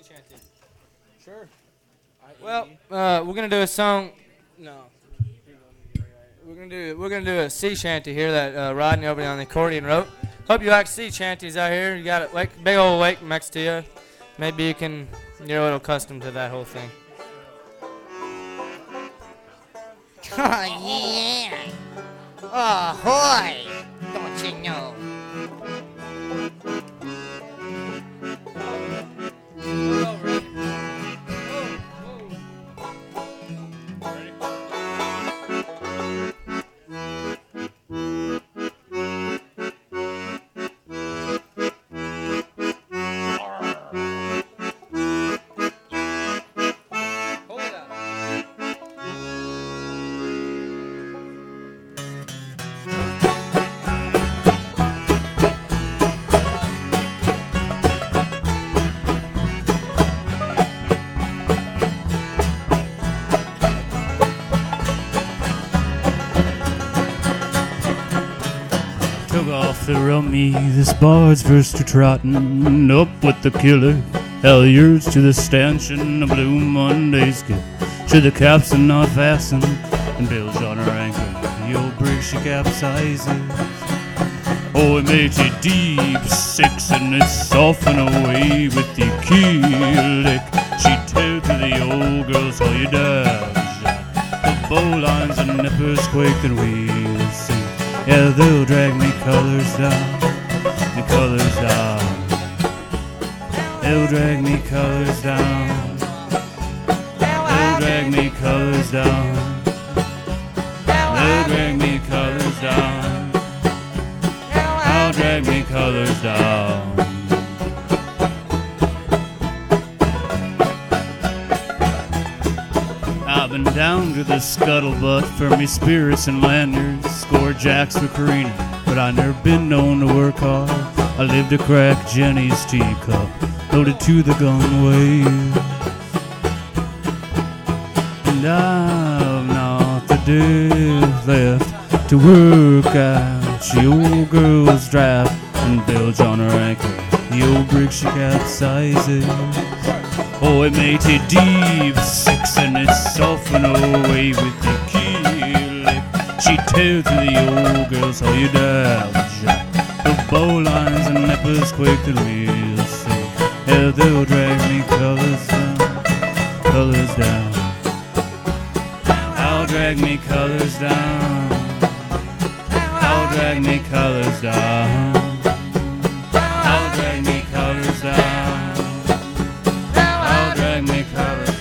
chanty. Sure. Well, we're gonna do a song. No. We're gonna do a sea shanty here that Rodney over there on the accordion wrote. Hope you like sea shanties out here. You got a big old lake next to you. Maybe you can you're a little accustomed to that whole thing. Oh, yeah. Ahoy! Don't you know? Off the rummy, this bard's first to trotting up with the killer. Halyards to the stanchion, a blue Monday skip. Should the capstan not fasten and bilge on her anchor, the old brig she capsizes. Oh, it makes you deep six and it's soften away with the keel lick. She tell to the old girls how you dodge. The bowlines and nippers quake and we'll sing. Yeah, they'll drag me colors down, the colors down. They'll drag me colors down. They'll drag me colors down. They'll drag me colors down. I'll drag me colors down. I've been down to the scuttlebutt for me spirits and lanyards, score jacks for careening, but I never been known to work hard. I lived to crack Jenny's teacup, loaded to the gunwale, and I've not the day left to work out. The old girl's draft and bilge on her anchor, the old brig she capsizes. Oh, it made it deep six and it softened away with the keel lick. She tell to the old girls how you dodge. The bowlines and nippers quake and we'll sink. Yeah, they'll drag me colors down, colors down. I'll drag me colors down. I'll drag me colors down. I'll drag me colors down. Me colors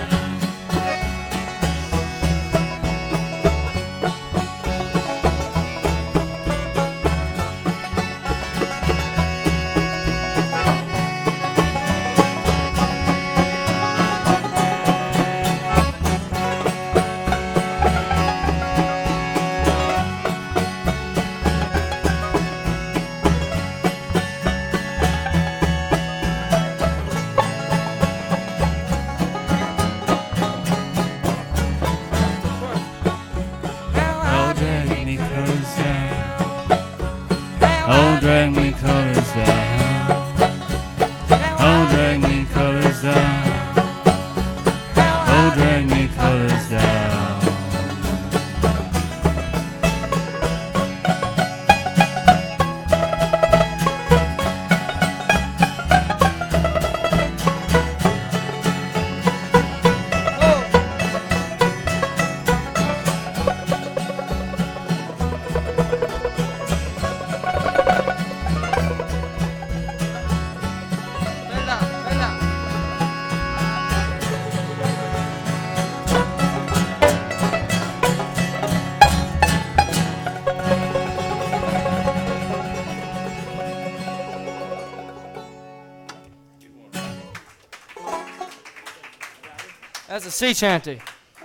That's a sea shanty.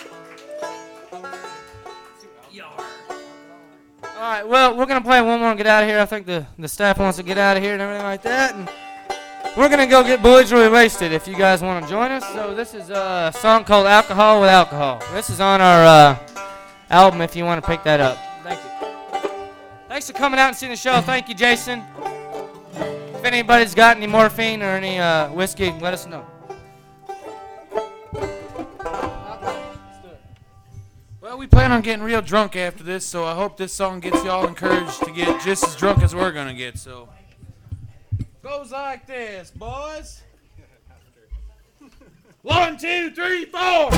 All right, well, we're going to play one more and get out of here. I think the staff wants to get out of here and everything like that. And we're going to go get belligerently wasted if you guys want to join us. So this is a song called Alcohol with Alcohol. This is on our album if you want to pick that up. Thank you. Thanks for coming out and seeing the show. Thank you, Jason. If anybody's got any morphine or any whiskey, let us know. Well, we plan on getting real drunk after this, so I hope this song gets y'all encouraged to get just as drunk as we're gonna get. So, goes like this, boys. 1, 2, 3, 4.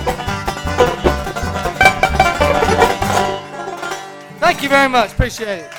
Thank you very much. Appreciate it.